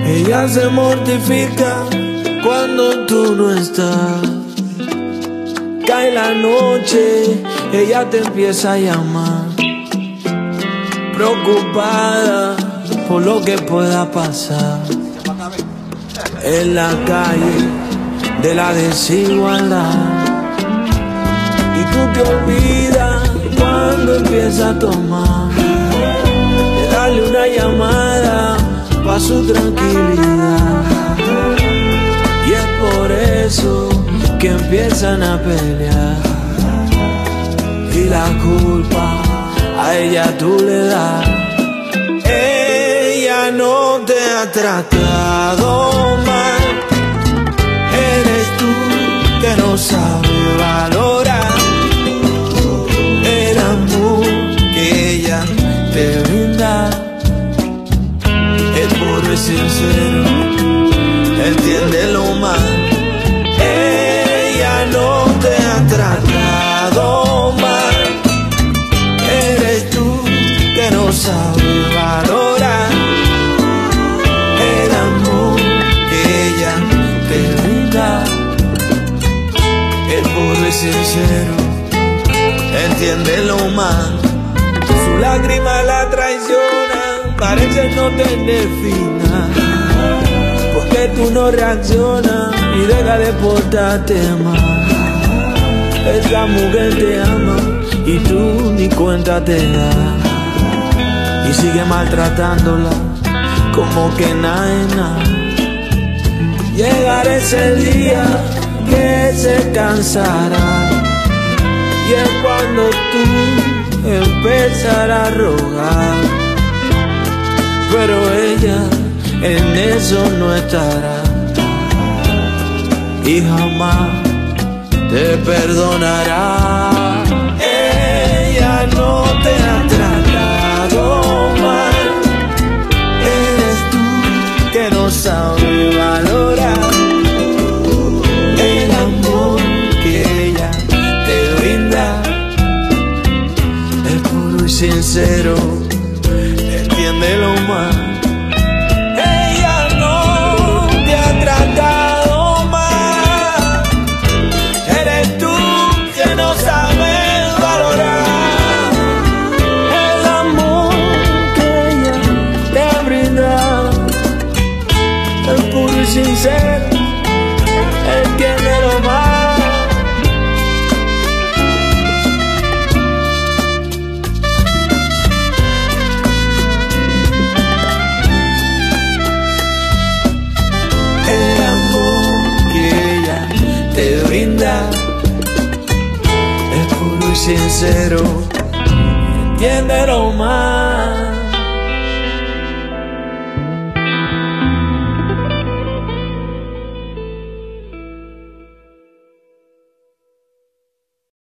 Ella se mortifica cuando tú no estás. Cae la noche, ella te empieza a llamar, preocupada por lo que pueda pasar en la calle de la desigualdad. Y tú te olvidas cuando empieza a tomar, de darle una llamada pa' su tranquilidad. Y es por eso que empiezan a pelear, y la culpa a ella tú le das. Ella no te ha tratado mal, eres tú que no sabes valorar el amor que ella te brinda. Es puro y sincero, entiéndelo más. Ella no te ha tratado mal, eres tú que no sabes valorar el amor que ella te brinda. Es puro y sincero, entiéndelo más. Su lágrima la traiciona, parece no tener final, porque tú no reaccionas y deja de portarte mal. Esa mujer te ama y tú ni cuenta te das, y sigue maltratándola como que nada es nada. Llegará ese día que se cansará, y es cuando tú empezarás a rogar, pero ella en eso no estará, y jamás te perdonará. Ella no te ha tratado mal, eres tú que no sabes valorar el amor que ella te brinda. Es puro y sincero, entiéndelo más. Sincero, entiéndelo más. El amor que ella te brinda es puro y sincero, entiéndelo más.